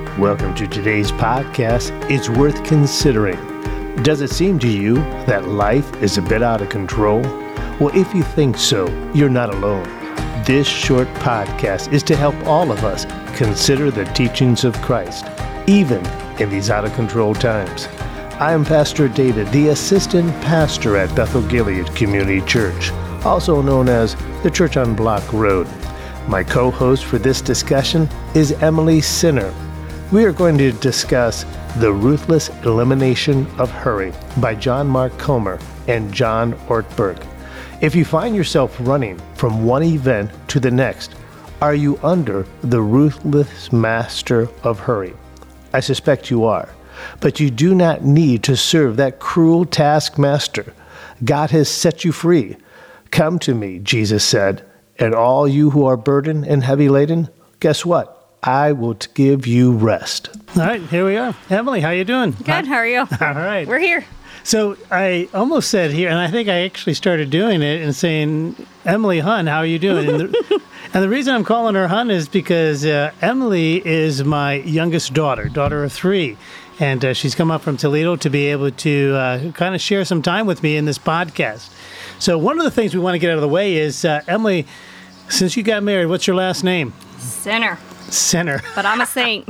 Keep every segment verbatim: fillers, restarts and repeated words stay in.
Welcome to today's podcast, It's Worth Considering. Does it seem to you that life is a bit out of control? Well, if you think so, you're not alone. This short podcast is to help all of us consider the teachings of Christ, even in these out of control times. I am Pastor David, the assistant pastor at Bethel Gilead Community Church, also known as the Church on Block Road. My co-host for this discussion is Emily Sinner. We are going to discuss The Ruthless Elimination of Hurry by John Mark Comer and John Ortberg. If you find yourself running from one event to the next, are you under the ruthless master of hurry? I suspect you are, but you do not need to serve that cruel taskmaster. God has set you free. Come to me, Jesus said, and all you who are burdened and heavy laden, guess what? I will give you rest. All right, here we are. Emily, how you doing? Good, how are you? All right. We're here. So I almost said here, and I think I actually started doing it and saying, Emily Hun, how are you doing? And the, and the reason I'm calling her Hun is because uh, Emily is my youngest daughter, daughter of three. And uh, she's come up from Toledo to be able to uh, kind of share some time with me in this podcast. So one of the things we want to get out of the way is, uh, Emily, since you got married, what's your last name? Sinner. Sinner. But I'm a saint.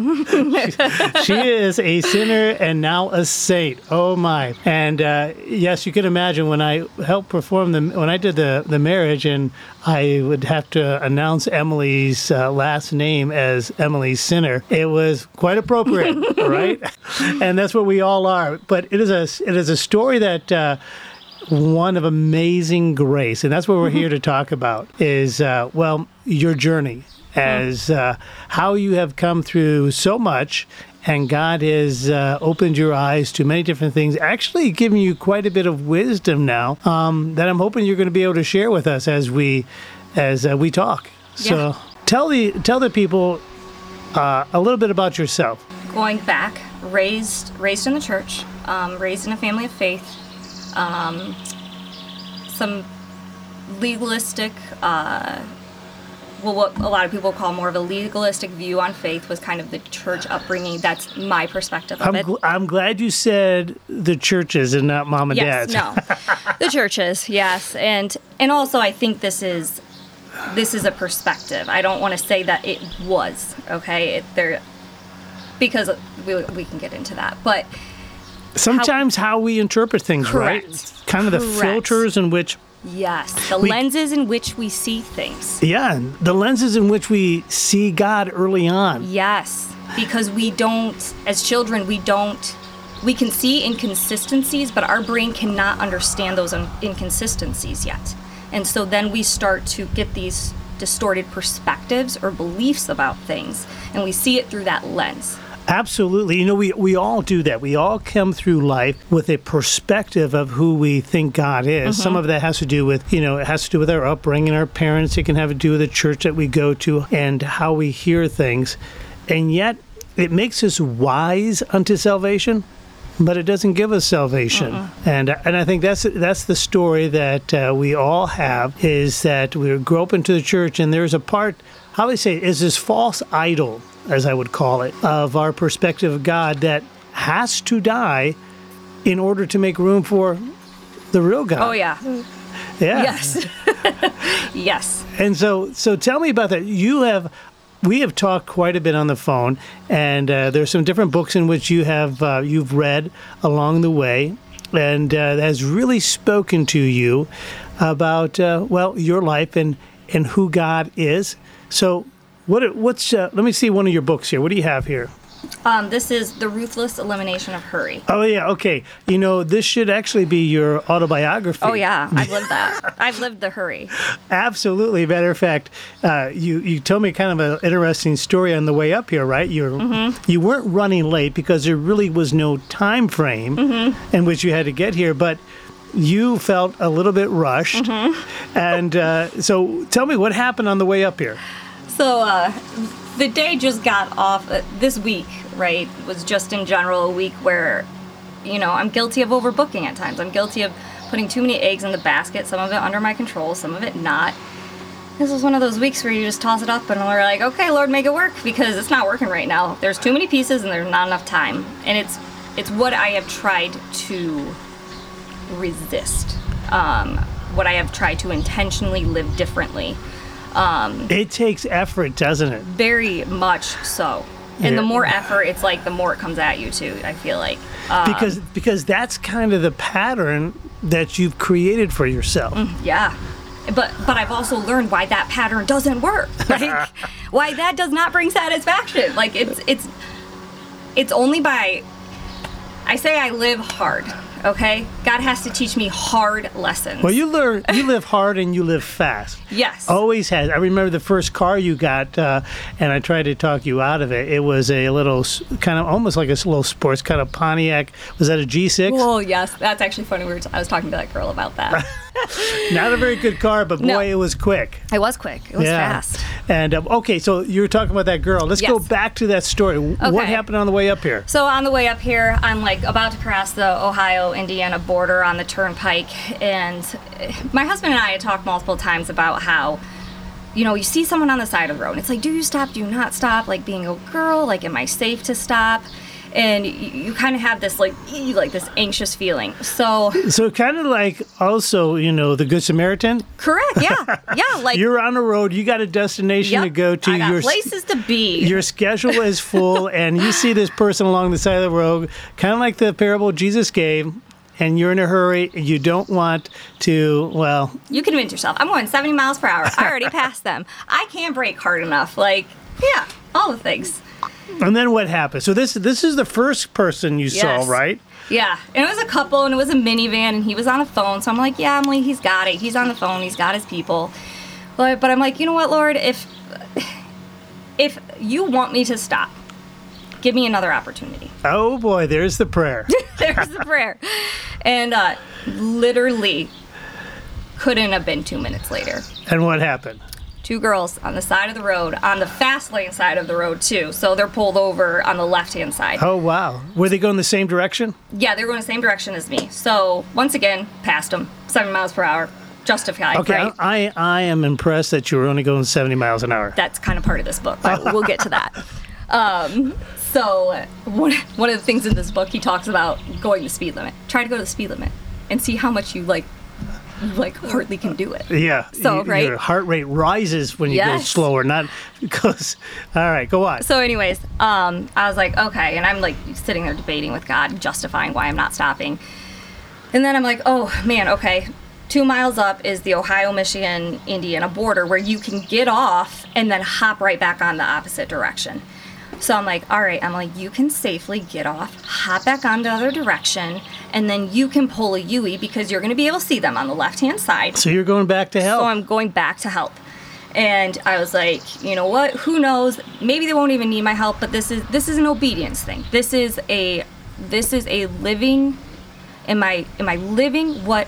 She is a sinner and now a saint. Oh my! And uh, yes, you can imagine when I helped perform the when I did the the marriage, and I would have to announce Emily's uh, last name as Emily Sinner. It was quite appropriate, right? And that's what we all are. But it is a it is a story that. Uh, one of amazing grace, and that's what we're mm-hmm. here to talk about. Is uh, well, your journey. As uh, how you have come through so much, and God has uh, opened your eyes to many different things, actually giving you quite a bit of wisdom now um, that I'm hoping you're going to be able to share with us as we as uh, we talk. So yeah. tell the tell the people uh, a little bit about yourself. Going back, raised raised in the church, um, raised in a family of faith, um, some legalistic. Uh, Well, what a lot of people call more of a legalistic view on faith was kind of the church upbringing. That's my perspective of I'm it. Gl- I'm glad you said the churches and not mom and yes, dad's. no, the churches, yes, and and also I think this is this is a perspective. I don't want to say that it was okay. It, there, because we we can get into that, but sometimes how, how we interpret things, correct. right? It's kind of the Correct. filters in which. Yes, the we, lenses in which we see things. Yeah, the lenses in which we see God early on. Yes, because we don't, as children, we don't, we can see inconsistencies, but our brain cannot understand those un- inconsistencies yet. And so then we start to get these distorted perspectives or beliefs about things, and we see it through that lens. Absolutely. You know, we, we all do that. We all come through life with a perspective of who we think God is. Mm-hmm. Some of that has to do with, you know, it has to do with our upbringing, our parents. It can have to do with the church that we go to and how we hear things. And yet, it makes us wise unto salvation, but it doesn't give us salvation. Mm-mm. And and I think that's that's the story that uh, we all have, is that we grow up into the church, and there's a part, how do I say it, is this false idol, as I would call it, of our perspective of God that has to die in order to make room for the real God. Oh, yeah. Yeah. Yes. Yes. And so so tell me about that. You have, we have talked quite a bit on the phone, and uh, there's some different books in which you have, uh, you've read along the way, and uh, has really spoken to you about, uh, well, your life and, and who God is. So What? What's? Uh, let me see one of your books here. What do you have here? Um, this is The Ruthless Elimination of Hurry. Oh, yeah. Okay. You know, this should actually be your autobiography. Oh, yeah. I've lived that. I've lived the hurry. Absolutely. Matter of fact, uh, you, you told me kind of an interesting story on the way up here, right? You mm-hmm. you weren't running late because there really was no time frame mm-hmm. in which you had to get here, but you felt a little bit rushed. Mm-hmm. And uh, so tell me what happened on the way up here. So uh, the day just got off, uh, this week, right, was just in general a week where, you know, I'm guilty of overbooking at times. I'm guilty of putting too many eggs in the basket, some of it under my control, some of it not. this was one of those weeks where you just toss it up and we're like, okay, Lord, make it work, because it's not working right now. There's too many pieces and there's not enough time. And it's it's what I have tried to resist. Um, what I have tried to intentionally live differently. Um, it takes effort, doesn't it? Very much so. And Yeah. the more effort, it's like the more it comes at you too, I feel like. Um, Because because that's kind of the pattern that you've created for yourself. Yeah. But but I've also learned why that pattern doesn't work. Like why that does not bring satisfaction. Like it's it's it's only by I say I live hard, okay? God has to teach me hard lessons. Well, you learn, you live hard and you live fast. Yes. Always has. I remember the first car you got, uh, and I tried to talk you out of it. It was a little, s- kind of almost like a s- little sports kind of Pontiac. Was that a G six? Well, yes, that's actually funny. We were t- I was talking to that girl about that. Not a very good car, but boy, No. it was quick. It was quick. It was fast. And um, okay, so you were talking about that girl. Let's go Yes. back to that story. What Okay. happened on the way up here? So on the way up here, I'm like about to cross the Ohio-Indiana border on the turnpike, and eh, my husband and I had talked multiple times about how, you know, you see someone on the side of the road, and it's like, do you stop? Do you not stop? Like being a girl, like, am I safe to stop? And you, you kind of have this like, ee, like this anxious feeling. So So kind of like also, you know, the Good Samaritan. correct, yeah, yeah, like You're on the road. You got a destination yep, to go to. I got Your places to be. Your schedule is full, and you see this person along the side of the road, kind of like the parable Jesus gave, and you're in a hurry, and you don't want to, well, You can convince yourself. I'm going seventy miles per hour. I already passed them. I can't brake hard enough. Like, yeah, all the things. and then what happens? So this this is the first person you Yes. saw, right? Yeah, and it was a couple, and it was a minivan, and he was on the phone. So I'm like, yeah, Emily, he's got it. He's on the phone. He's got his people. But but I'm like, you know what, Lord, if if you want me to stop, give me another opportunity. Oh boy, there's the prayer. There's the prayer. And uh, literally couldn't have been two minutes later. And what happened? Two girls on the side of the road, on the fast lane side of the road too. So they're pulled over on the left-hand side. Oh wow, were they going the same direction? Yeah, they're going the same direction as me. So once again, passed them, seven miles per hour, justified, Okay, right? I I am impressed that you were only going seventy miles an hour. That's kind of part of this book, but we'll get to that. Um, so one, one of the things in this book, he talks about going the speed limit. Try to go to the speed limit and see how much you like, you like hardly can do it. Yeah. So, y- right? Your heart rate rises when you go Yes. slower, not because. All right, go on. So, anyways, um, I was like, okay, and I'm like sitting there debating with God, justifying why I'm not stopping. And then I'm like, oh man, okay. Two miles up is the Ohio, Michigan, Indiana border where you can get off and then hop right back on the opposite direction. So I'm like, all right, Emily, you can safely get off, hop back on the other direction, and then you can pull a U E because you're going to be able to see them on the left-hand side. So you're going back to hell. So I'm going back to help. And I was like, you know what? Who knows? Maybe they won't even need my help, but this is this is an obedience thing. This is a this is a living am I am I living what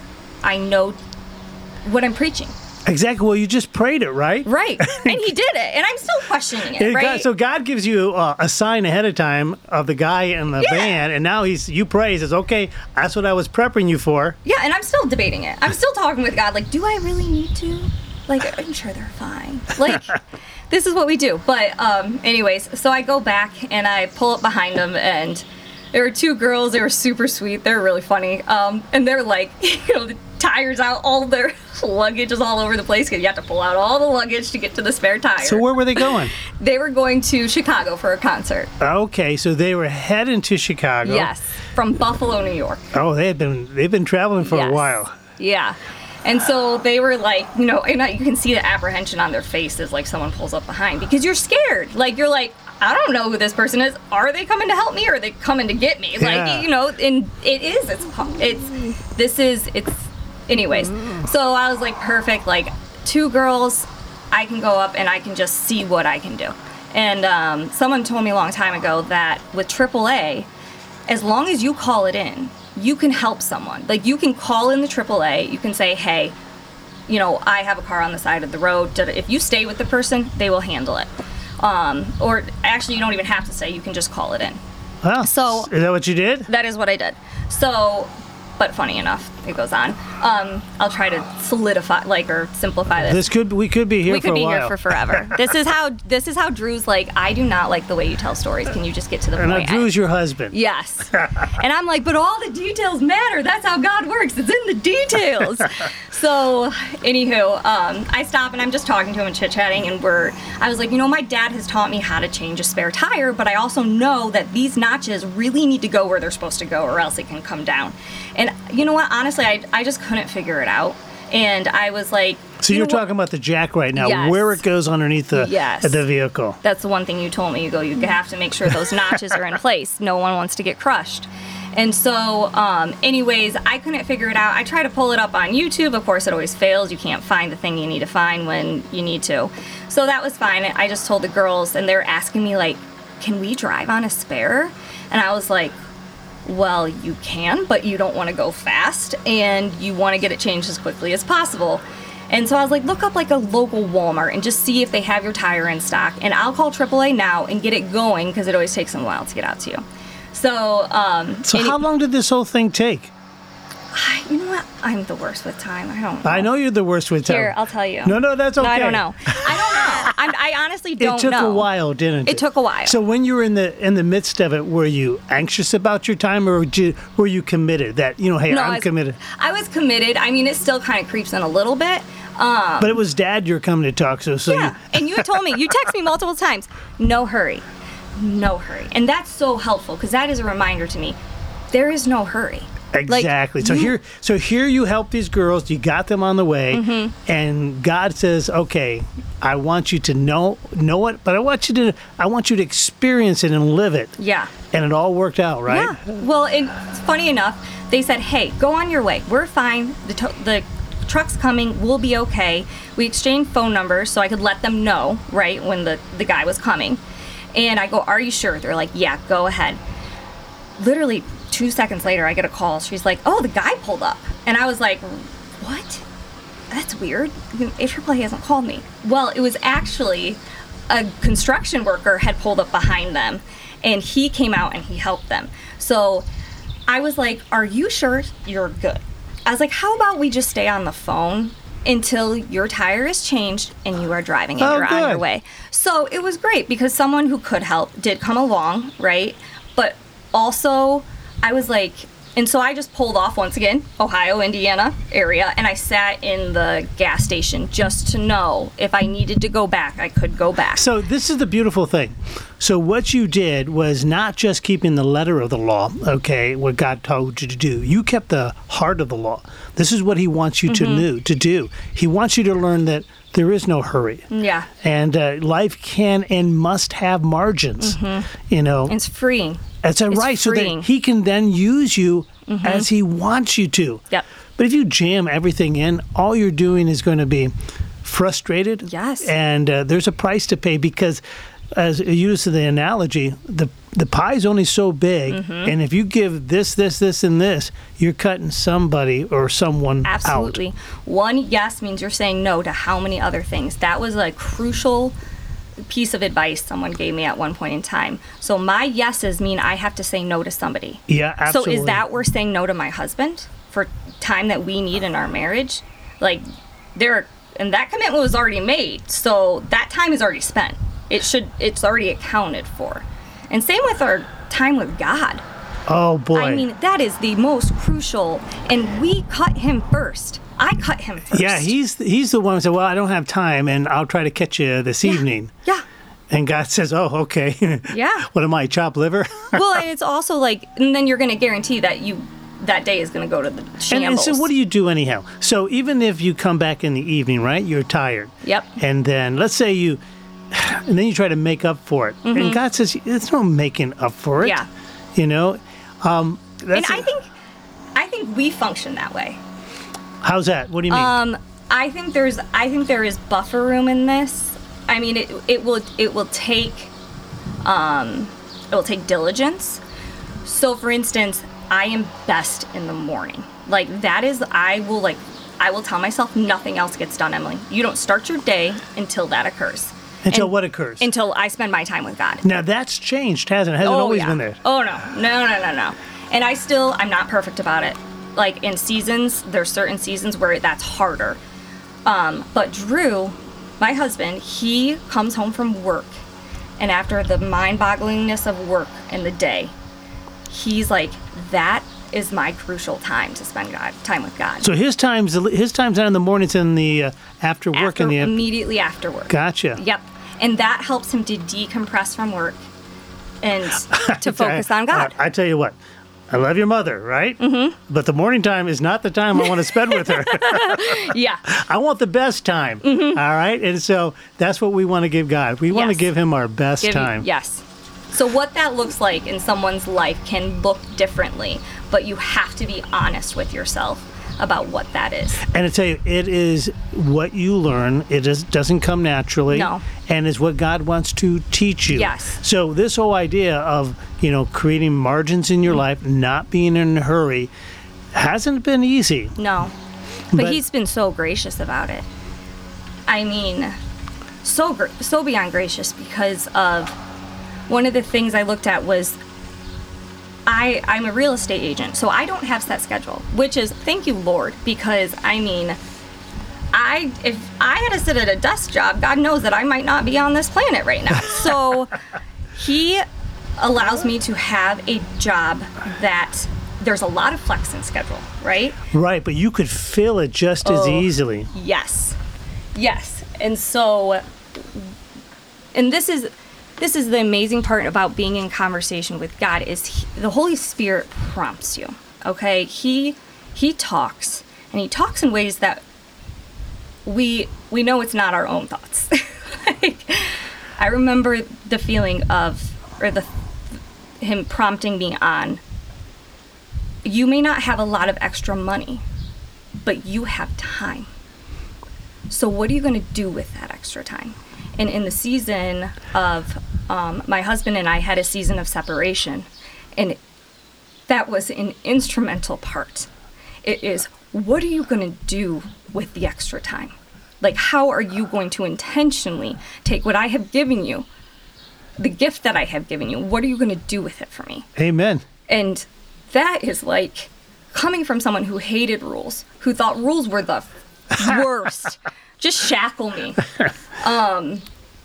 I know what I'm preaching? Exactly. Well, you just prayed it, right? Right. And he did it. And I'm still questioning it, And God- right? so God gives you uh, a sign ahead of time of the guy in the Yeah. van, and now he's you pray. He says, "Okay, that's what I was prepping you for." Yeah, and I'm still debating it. I'm still talking with God, like, do I really need to? Like, I'm sure they're fine. Like, this is what we do. But, um, anyways, so I go back and I pull up behind them, and there were two girls. They were super sweet. They're really funny. Um, and they're like, you know, the tires out, all their luggage is all over the place because you have to pull out all the luggage to get to the spare tire. So where were they going? They were going to Chicago for a concert. Okay, so they were heading to Chicago. Yes, from Buffalo, New York. Oh, they had been they've been traveling for Yes. a while. Yeah. And so they were like, you know, and I- you can see the apprehension on their faces, like someone pulls up behind, because you're scared. Like, you're like, I don't know who this person is. Are they coming to help me or are they coming to get me? Yeah. Like, you know, and it is. It's, it's, this is, it's, anyways. So I was like, perfect. Like, two girls, I can go up and I can just see what I can do. And um, someone told me a long time ago that with triple A, as long as you call it in, you can help someone. Like, you can call in the triple A, you can say, hey, you know, I have a car on the side of the road. If you stay with the person, they will handle it. Um, or actually, you don't even have to say, you can just call it in. Wow. So- is that what you did? That is what I did. So but funny enough, it goes on. Um, I'll try to solidify, like, or simplify this. This could we could be here we for could a be while. here for forever. This is how this is how Drew's like. I do not like the way you tell stories. Can you just get to the and now point? Drew's your husband. Yes. And I'm like, but all the details matter. That's how God works. It's in the details. So, anywho, um, I stop and I'm just talking to him and chit-chatting, and we're, I was like, you know, my dad has taught me how to change a spare tire, but I also know that these notches really need to go where they're supposed to go or else it can come down. And you know what? Honestly, I, I just couldn't figure it out. And I was like... So you you're know what? talking about the jack right now, Yes. where it goes underneath the, Yes. the vehicle. That's the one thing you told me. You go, you have to make sure those notches are in place. No one wants to get crushed. And so, um, anyways, I couldn't figure it out. I try to pull it up on YouTube. Of course, it always fails. You can't find the thing you need to find when you need to. So that was fine. I just told the girls, and they're asking me, like, can we drive on a spare? And I was like, well, you can, but you don't want to go fast, and you want to get it changed as quickly as possible. And so I was like, look up like a local Walmart and just see if they have your tire in stock. And I'll call triple A now and get it going because it always takes them a while to get out to you. So, um, So and how it- long did this whole thing take? you know what? I'm the worst with time. I don't know. I know you're the worst with time. Here, I'll tell you. No, no, that's okay. No, I don't know. I don't know. I'm, I honestly don't know. It took a while, didn't it? It took a while. So when you were in the in the midst of it, were you anxious about your time, or did you, were you committed? That you know, hey, No, I'm I was, committed. I was committed. I mean, it still kind of creeps in a little bit. Um, But it was Dad you're coming to talk to, so yeah, and you had told me, you text me multiple times, no hurry, no hurry. And that's so helpful because that is a reminder to me, there is no hurry. you exactly. Like, so you- here, so here you help these girls. You got them on the way, Mm-hmm. and God says, "Okay, I want you to know know it, but I want you to I want you to experience it and live it." Yeah. And it all worked out, right? Yeah. Well, and funny enough, they said, "Hey, go on your way. We're fine. The to- the truck's coming. We'll be okay." We exchanged phone numbers so I could let them know, right, when the the guy was coming. And I go, "Are you sure?" They're like, "Yeah, go ahead." Literally two seconds later, I get a call. She's like, "Oh, the guy pulled up," and I was like, "What? That's weird. A triple A hasn't called me." Well, it was actually a construction worker had pulled up behind them, and he came out and he helped them. So I was like, "Are you sure you're good?" I was like, "How about we just stay on the phone until your tire is changed and you are driving and Oh, you're on your good. way?" So it was great because someone who could help did come along, right? But also, I was like, and so I just pulled off once again, Ohio, Indiana area, and I sat in the gas station just to know if I needed to go back, I could go back. So this is the beautiful thing. So what you did was not just keeping the letter of the law, okay, what God told you to do. You kept the heart of the law. This is what He wants you to know, to do. He wants you to learn that there is no hurry. Yeah. And uh, life can and must have margins. You know, It's freeing. that's a it's right. So freeing. that He can then use you as He wants you to. Yep. But if you jam everything in, all you're doing is going to be frustrated. Yes. And uh, there's a price to pay because, as you used the analogy, the the pie's only so big, Mm-hmm. and if you give this, this, this, and this, you're cutting somebody or someone Absolutely. out. One yes means you're saying no to how many other things. That was a crucial piece of advice someone gave me at one point in time. So my yeses mean I have to say no to somebody. Yeah, absolutely. So is that we're saying no to my husband for time that we need in our marriage? Like there, and that commitment was already made. So that time is already spent. It should, it's already accounted for. And same with our time with God. Oh boy. I mean, that is the most crucial. And we cut him first. I cut him first. yeah, he's he's the one who said, "Well, I don't have time, and I'll try to catch you this evening." Yeah. And God says, "Oh, okay." Yeah. What am I, chopped liver? Well, and it's also like, and then you're going to guarantee that you, that day is going to go to the shambles. And, and so what do you do anyhow? So even if you come back in the evening, right, you're tired. Yep. And then let's say you, and then you try to make up for it. And God says, there's no making up for it. Mm-hmm. Yeah. You know? Um, And that's I think, I think we function that way. how's that? What do you mean? Um, I think there's, I think there is buffer room in this. I mean, it, it will, it will take, um, it will take diligence. So for instance, I am best in the morning. Like that is, I will like, I will tell myself nothing else gets done, Emily. You don't start your day until that occurs. Until And- what occurs? Until I spend my time with God. now that's changed, hasn't it? Hasn't Oh, always yeah. been there. Oh no, no, no, no, no. And I still, I'm not perfect about it. like in seasons, there's certain seasons where that's harder. Um, but Drew, my husband, he comes home from work, and after the mind-bogglingness of work in the day, he's like, that is my crucial time to spend God, time with God. So his time's his time's not in the mornings and the uh, after work after, and the immediately after work. Gotcha. Yep, and that helps him to decompress from work and to focus on God. I, I tell you what, I love your mother, right? Mm-hmm. But the morning time is not the time I want to spend with her. Yeah, I want the best time. Mm-hmm. All right, and so that's what we want to give God. We want Yes. to give Him our best Give- time. Yes. So what that looks like in someone's life can look differently, but you have to be honest with yourself about what that is. And I tell you, it is what you learn. It is, doesn't come naturally. No. And is what God wants to teach you. Yes. So this whole idea of, you know, creating margins in your Mm-hmm. life, not being in a hurry, hasn't been easy. No. But, But- he's been so gracious about it. I mean, so gr- so beyond gracious, because of one of the things I looked at was I I'm a real estate agent, so I don't have set schedule, which is thank you Lord, because I mean I if I had to sit at a desk job, God knows that I might not be on this planet right now. So he allows me to have a job that there's a lot of flex in schedule, right? Right, but you could fill it just as Oh. easily. Yes. Yes. And so and this is this is the amazing part about being in conversation with God is he, the Holy Spirit prompts you. Okay? He he talks, and he talks in ways that we we know it's not our own thoughts. Like, I remember the feeling of or the him prompting me on, you may not have a lot of extra money, but you have time. So what are you going to do with that extra time? And in the season of, um, my husband and I had a season of separation, and that was an instrumental part. It is, what are you going to do with the extra time? Like, how are you going to intentionally take what I have given you, the gift that I have given you, what are you going to do with it for me? Amen. And that is like coming from someone who hated rules, who thought rules were the worst. Just shackle me. Um,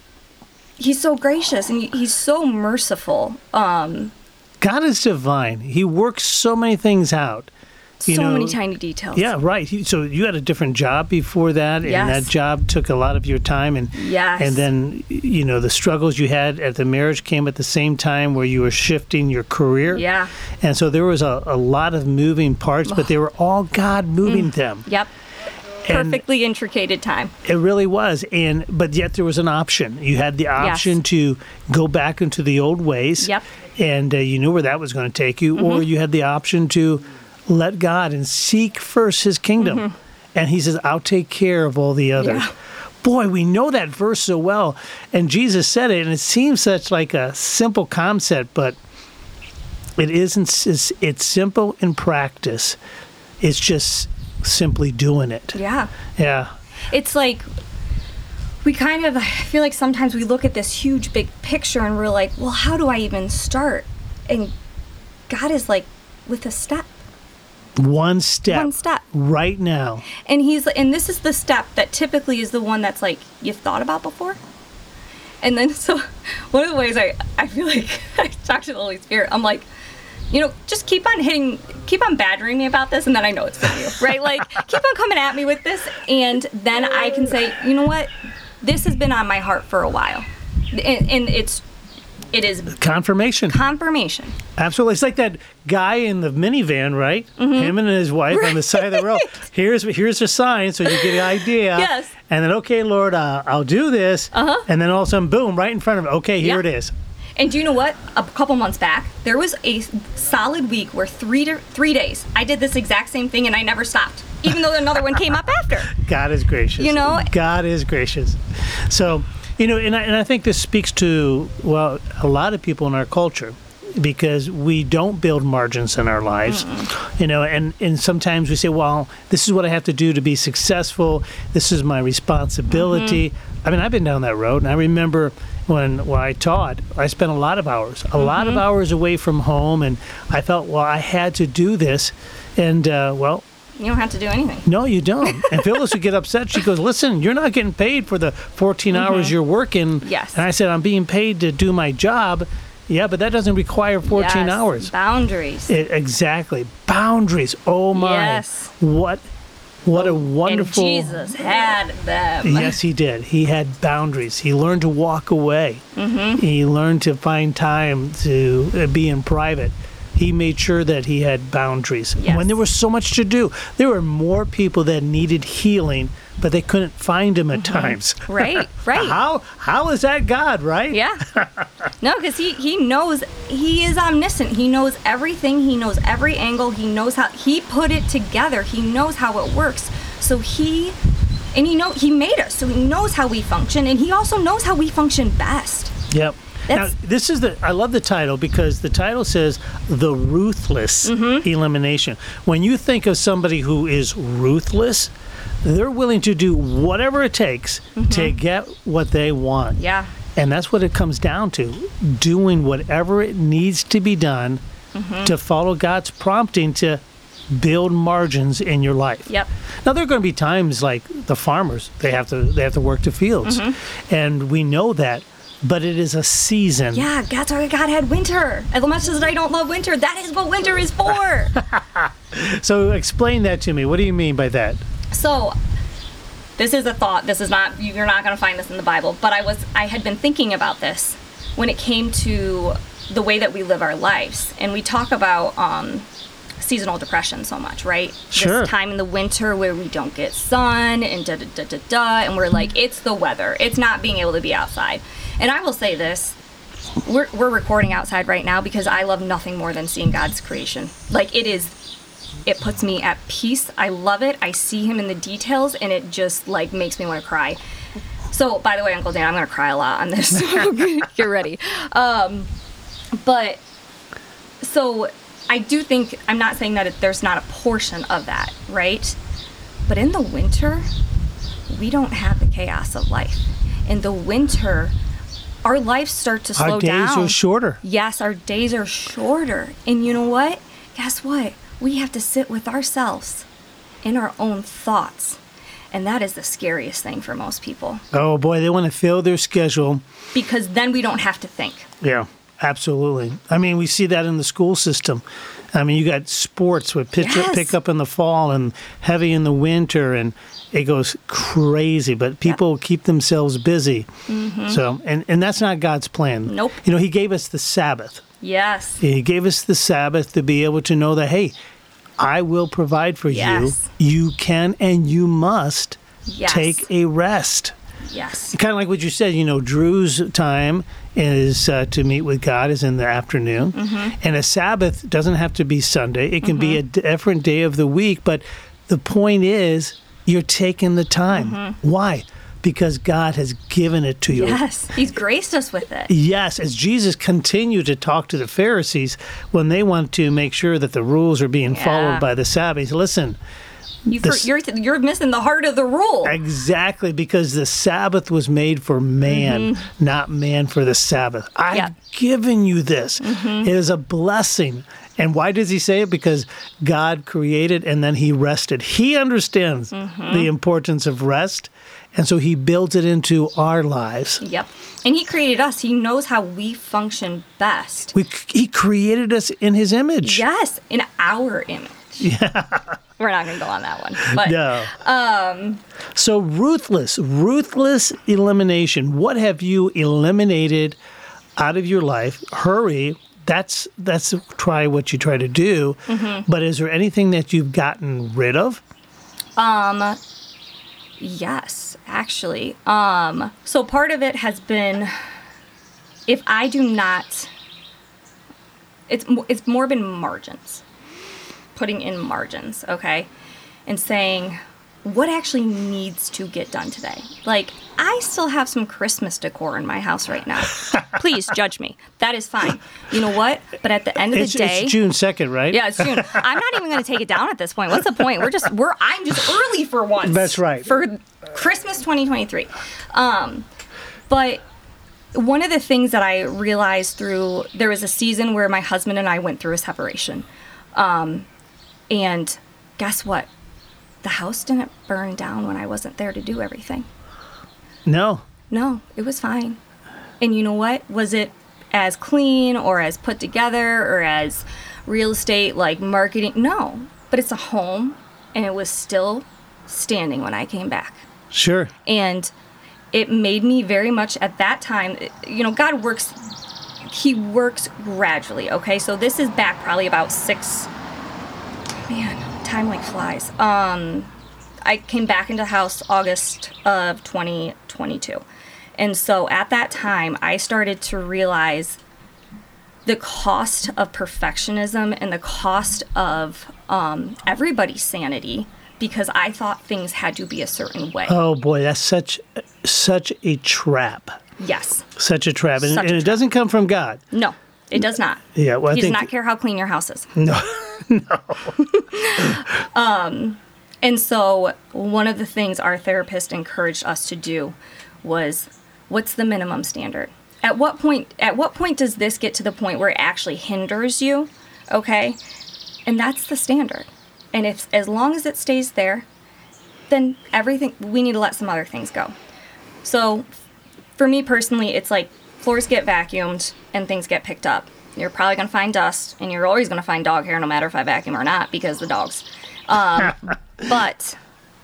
he's so gracious and he, he's so merciful. Um, God is divine. He works so many things out. You so know, many tiny details. Yeah, right. He- So you had a different job before that, and Yes. that job took a lot of your time, and Yes. and then you know the struggles you had at the marriage came at the same time where you were shifting your career. Yeah. And so there was a, a lot of moving parts, but they were all God moving them. Yep. And Perfectly intricated time. it really was, and but yet there was an option. You had the option to go back into the old ways, Yep. and uh, you knew where that was going to take you, or you had the option to let God and seek first His kingdom. And He says, "I'll take care of all the others." Yeah. Boy, we know that verse so well, and Jesus said it, and it seems such like a simple concept, but it isn't. It's, it's simple in practice. It's just simply doing it. Yeah. Yeah. It's like we kind of I feel like sometimes we look at this huge big picture and we're like, well, how do I even start? And God is like, with a step. One step. One step. Right now. And he's and this is the step that typically is the one that's like you've thought about before. And then so one of the ways I, I feel like I talk to the Holy Spirit, I'm like, you know, just keep on hitting keep on badgering me about this and then I know it's from you. Right? Like keep on coming at me with this and then I can say, you know what? This has been on my heart for a while. And, and it's it is Confirmation. confirmation. Absolutely. It's like that guy in the minivan, right? Him and his wife on the side of the road. Here's here's a sign so you get an idea. Yes. And then, okay, Lord, uh, I'll do this. Uh-huh. And then all of a sudden, boom, right in front of it. Okay, here Yeah. it is. And do you know what? A couple months back, there was a solid week where three to, three days I did this exact same thing and I never stopped, even though another one came up after. God is gracious. You know? God is gracious. So, you know, and I, and I think this speaks to, well, a lot of people in our culture because we don't build margins in our lives, mm-hmm. you know, and, and sometimes we say, well, this is what I have to do to be successful. This is my responsibility. Mm-hmm. I mean, I've been down that road, and I remember when, when I taught, I spent a lot of hours, a mm-hmm. lot of hours away from home, and I felt, well, I had to do this And, uh, well, You don't have to do anything. no, you don't. And Phyllis would get upset. She goes, listen, you're not getting paid for the fourteen hours you're working. Yes. And I said, I'm being paid to do my job. Yeah, but that doesn't require fourteen Yes. hours. Boundaries. It, exactly. Boundaries. Oh, my. Yes. What, what a wonderful. And Jesus had them. Yes, he did. He had boundaries. He learned to walk away. Mm-hmm. He learned to find time to uh, be in private. He made sure that he had boundaries. Yes. When there was so much to do, there were more people that needed healing, but they couldn't find him at times. Right, right. How how is that God, right? Yeah. No, because he, he knows, he is omniscient. He knows everything. He knows every angle. He knows how, he put it together. He knows how it works. So he, and he know he made us, so he knows how we function, and he also knows how we function best. Yep. Now, That's- this is the, I love the title because the title says the ruthless Mm-hmm. elimination. When you think of somebody who is ruthless, they're willing to do whatever it takes to get what they want. Mm-hmm. Yeah. And that's what it comes down to, doing whatever it needs to be done Mm-hmm. to follow God's prompting to build margins in your life. Yep. Now there are going to be times like the farmers, they have to they have to work the fields. Mm-hmm. And we know that, but it is a season. Yeah, that's why God had winter. As much as I don't love winter, that is what winter is for. So explain that to me. What do you mean by that? So, this is a thought. This is not, you're not going to find this in the Bible, but I was, I had been thinking about this when it came to the way that we live our lives. And we talk about um, seasonal depression so much, right? Sure. This time in the winter where we don't get sun and da da da da da, and we're like, it's the weather. It's not being able to be outside. And I will say this, we're, we're recording outside right now because I love nothing more than seeing God's creation. Like, it is, it puts me at peace. I love it. I see him in the details, and it just, like, makes me want to cry. So, by the way, Uncle Dan, I'm going to cry a lot on this. Get ready. Um, but, so, I do think, I'm not saying that it, there's not a portion of that, right? But in the winter, we don't have the chaos of life. In the winter, our lives start to slow Our days down. are shorter. Yes, our days are shorter. And you know what? Guess what? We have to sit with ourselves in our own thoughts. And that is the scariest thing for most people. Oh boy, they want to fill their schedule. Because then we don't have to think. Yeah, absolutely. I mean, we see that in the school system. I mean, you got sports with pitch Yes. pick up in the fall and heavy in the winter, and it goes crazy. But people keep themselves busy. So, and, and that's not God's plan. Nope. You know, He gave us the Sabbath. Yes. He gave us the Sabbath to be able to know that, hey, I will provide for Yes. you. You can and you must Yes. take a rest. Yes. Kind of like what you said, you know, Drew's time is uh, to meet with God is in the afternoon. Mm-hmm. And a Sabbath doesn't have to be Sunday. It can be a different day of the week. But the point is, you're taking the time. Mm-hmm. Why? Because God has given it to you. Yes. He's graced us with it. Yes, as Jesus continued to talk to the Pharisees when they want to make sure that the rules are being Yeah. followed by the Sabbath. Listen, You for, This- you're, you're missing the heart of the rule. exactly, because the Sabbath was made for man, not man for the Sabbath. I've Yeah. given you this. It is a blessing. And why does he say it? Because God created and then he rested. He understands the importance of rest. And so he built it into our lives. Yep. And he created us. He knows how we function best. We, he created us in his image. Yes, in our image. Yeah. We're not going to go on that one. But No. Um, so ruthless, ruthless elimination. What have you eliminated out of your life? Hurry. That's that's try what you try to do. But is there anything that you've gotten rid of? Um, yes, actually. Um, so part of it has been, if I do not, it's mo- it's more been margins, putting in margins, okay, and saying what actually needs to get done today. Like, I still have some Christmas decor in my house right now. Please judge me. That is fine. You know what? But at the end of the It's, day, it's June second, right? yeah, it's June. I'm not even going to take it down at this point. What's the point? We're just we're I'm just early for once. That's right. For Christmas twenty twenty-three. Um, but one of the things that I realized through there was a season where my husband and I went through a separation. Um, And guess what? The house didn't burn down when I wasn't there to do everything. No. No, it was fine. And you know what? Was it as clean or as put together or as real estate, like marketing? No, but it's a home, and it was still standing when I came back. Sure. And it made me very much at that time, you know, God works, he works gradually, okay? So this is back probably about six, man, time like flies. Um, I came back into the house August of twenty twenty-two. And so at that time, I started to realize the cost of perfectionism and the cost of um, everybody's sanity, because I thought things had to be a certain way. Oh boy, that's such such a trap. Yes. Such a trap. And, Such a and it trap. doesn't come from God. No, it does not. Yeah, well, I he think does not care how clean your house is. No. Um, and so one of the things our therapist encouraged us to do was, what's the minimum standard? At what point at what point does this get to the point where it actually hinders you? Okay? And that's the standard. And if as long as it stays there, then everything, we need to let some other things go. So for me personally, it's like floors get vacuumed and things get picked up. You're probably going to find dust, and you're always going to find dog hair no matter if I vacuum or not, because the dogs. Um, but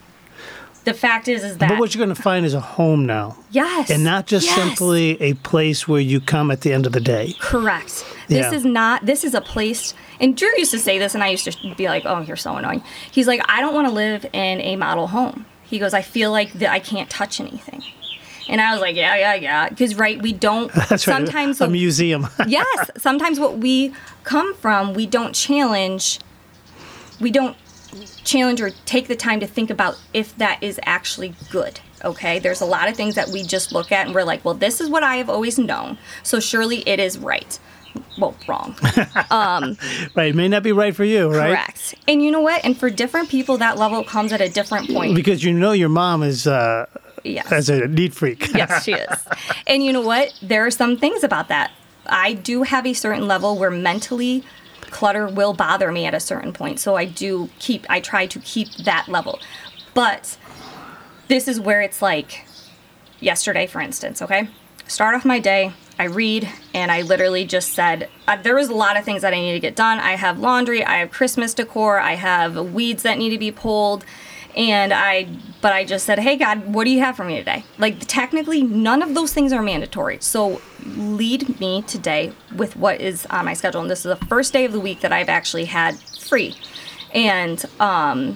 the fact is, is that... But what you're going to find is a home now. Yes. And not just yes. simply a place where you come at the end of the day. Correct. This Yeah. is not, this is a place, and Drew used to say this, and I used to be like, oh, you're so annoying. He's like, I don't want to live in a model home. He goes, I feel like that I can't touch anything. And I was like, yeah, yeah, yeah. Because, right, we don't, That's right. sometimes... A museum. Yes. Sometimes what we come from, we don't challenge, we don't challenge or take the time to think about if that is actually good. Okay? There's a lot of things that we just look at and we're like, well, this is what I have always known, so surely it is right. Well, wrong. Um, Right. It may not be right for you, right? correct. And you know what? And for different people, that level comes at a different point. Because you know your mom is uh, Yes. as a neat freak. Yes, she is. And you know what? There are some things about that. I do have a certain level where mentally clutter will bother me at a certain point. So I do keep, I try to keep that level. But this is where it's like yesterday, for instance, okay? Start off my day, I read, and I literally just said, uh, there was a lot of things that I need to get done. I have laundry, I have Christmas decor, I have weeds that need to be pulled. And I, but I just said, hey, God, what do you have for me today? Like, technically, none of those things are mandatory. So lead me today with what is on my schedule. And this is the first day of the week that I've actually had free. And um,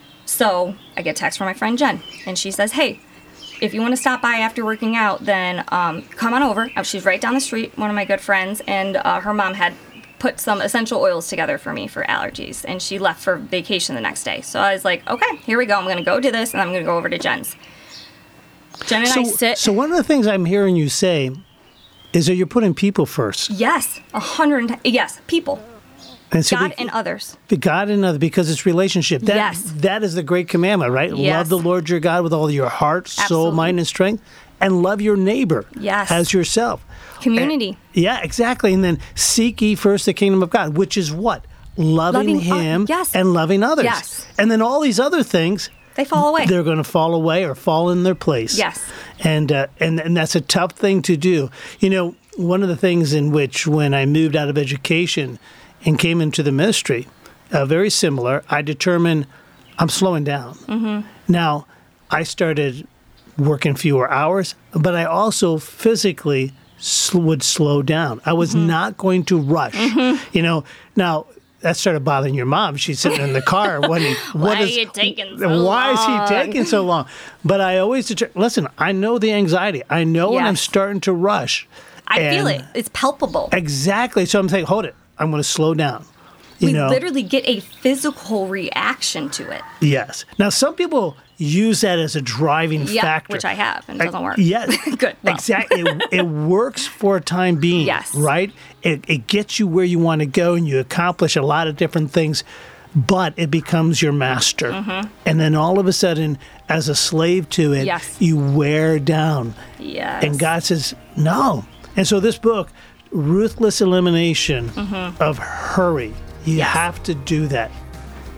so I get a text from my friend Jen. And she says, hey, if you want to stop by after working out, then um, come on over. Uh, She's right down the street, one of my good friends. And uh, her mom had put some essential oils together for me for allergies, and she left for vacation the next day. So I was like, okay, here we go. I'm going to go do this, and I'm going to go over to Jen's. Jen and So, I sit. so one of the things I'm hearing you say is that you're putting people first. Yes, a hundred. and ten Yes, people, And so God be- and others. the God and other, because it's relationship. That, Yes. That is the great commandment, right? Yes. Love the Lord your God with all your heart, soul, Absolutely. mind, and strength, and love your neighbor Yes. as yourself. Community. Yeah, exactly. And then seek ye first the kingdom of God, which is what? Loving, Loving o- Him yes. and loving others. Yes. And then all these other things, They fall away. they're going to fall away or fall in their place. Yes. And, uh, and and that's a tough thing to do. You know, one of the things in which when I moved out of education and came into the ministry, uh, very similar, I determined I'm slowing down. Mm-hmm. Now, I started working fewer hours, but I also physically sl- would slow down. I was mm-hmm. not going to rush. Mm-hmm. You know, now that started bothering your mom. She's sitting in the car. What, Why what is, are you taking so Why long? is he taking so long? But I always deter- listen. I know the anxiety. I know when I'm Yes. starting to rush. I feel And- it. It's palpable. Exactly. So I'm saying, hold it. I'm going to slow down. You we know. literally get a physical reaction to it. Yes. Now some people use that as a driving Yeah, factor, which I have, and it doesn't work. Yes. Good. Well. Exactly. It, it works for a time being. Yes. Right. It it gets you where you want to go, and you accomplish a lot of different things. But it becomes your master. Mm-hmm. And then all of a sudden, as a slave to it, Yes. you wear down. Yes. And God says, no. And so this book, Ruthless Elimination Mm-hmm. of Hurry, you Yes. have to do that.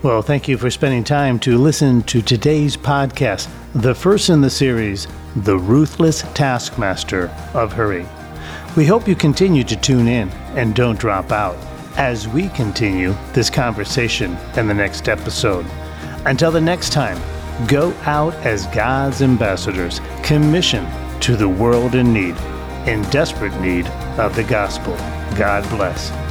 Well, thank you for spending time to listen to today's podcast, the first in the series, The Ruthless Taskmaster of Hurry. We hope you continue to tune in and don't drop out as we continue this conversation in the next episode. Until the next time, go out as God's ambassadors, commissioned to the world in need, in desperate need of the gospel. God bless.